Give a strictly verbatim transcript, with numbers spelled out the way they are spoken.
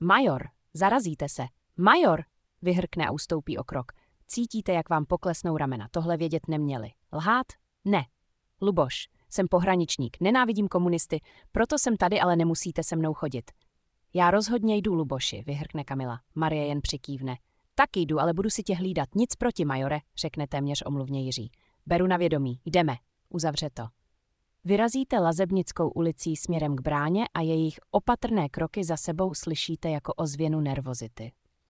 Major, zarazíte se. Major, vyhrkne a ustoupí o krok. Cítíte, jak vám poklesnou ramena. Tohle vědět neměli. Lhát? Ne. Luboš, jsem pohraničník, nenávidím komunisty, proto jsem tady, ale nemusíte se mnou chodit. Já rozhodně jdu, Luboši, vyhrkne Kamila. Marie jen přikývne. Taky jdu, ale budu si tě hlídat. Nic proti, majore, řekne téměř omluvně Jiří. Beru na vědomí, jdeme, uzavře to. Vyrazíte Lazebnickou ulicí směrem k bráně a jejich opatrné kroky za sebou slyšíte jako ozvěnu nervozity.